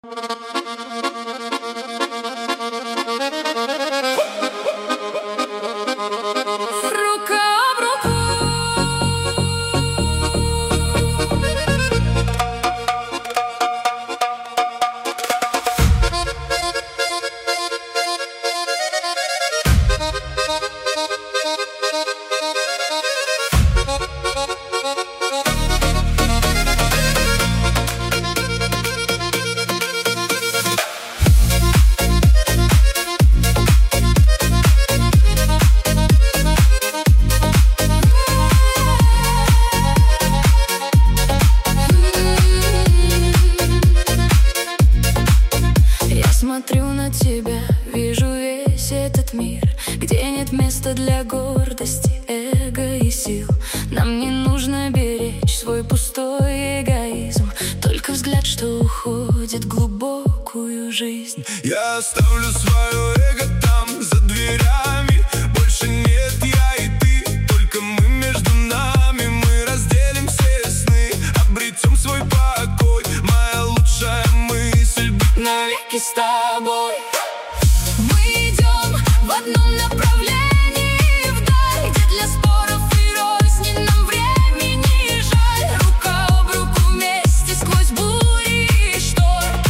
Смотрю на тебя, вижу весь этот мир, где нет места для гордости, эго и сил. Нам не нужно беречь свой пустой эгоизм, только взгляд, что уходит в глубокую жизнь. Я оставлю свое эго там, за дверями. Больше нет я и ты, только мы между нами. Мы разделим все сны, обретем свой покой. Моя лучшая мысль — быть навеки с тобой. Мы идем в одном направлении вдаль, где для споров и розни нам времени жаль. Рука об руку вместе сквозь бури и шторм,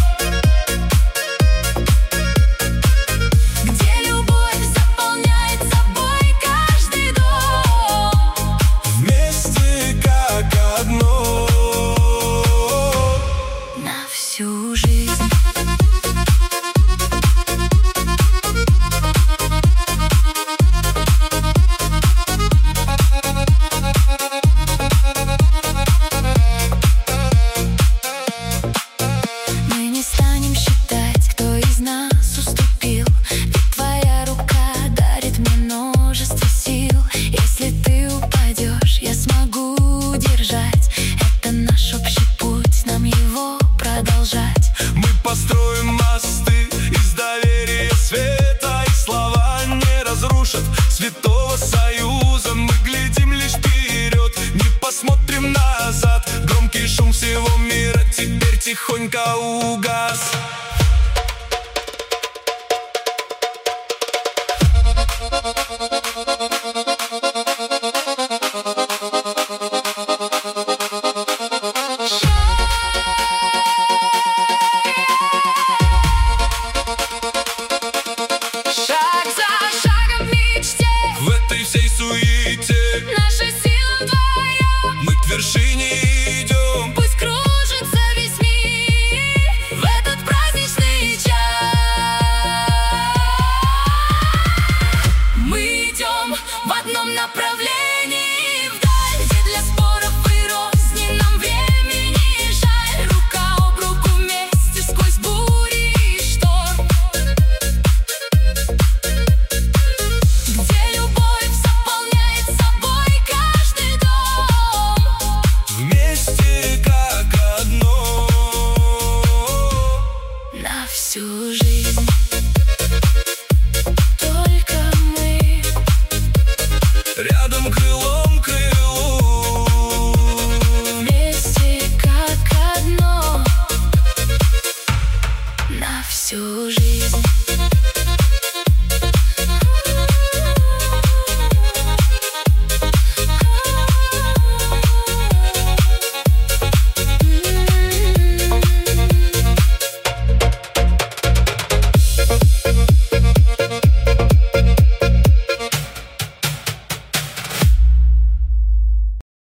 где любовь заполняет собой каждый дом. Вместе как одно На всю жизнь. Мы построим мосты из доверия, света, и слова не разрушат святого союза. Мы глядим лишь вперед, не посмотрим назад. Громкий шум всего мира теперь тихонько угас. Наша сила вдвоем, мы к вершине идем. пусть кружится весь мир в этот праздничный час. Мы идем в одном направлении вдаль, где для споров и розни нам времени жаль. Рука об руку вместе сквозь бури и шторм, где любовь заполняет собой каждый дом. Вместе как одно На всю жизнь. Только мы рядом крылом к крылу. вместе как одно. На всю жизнь.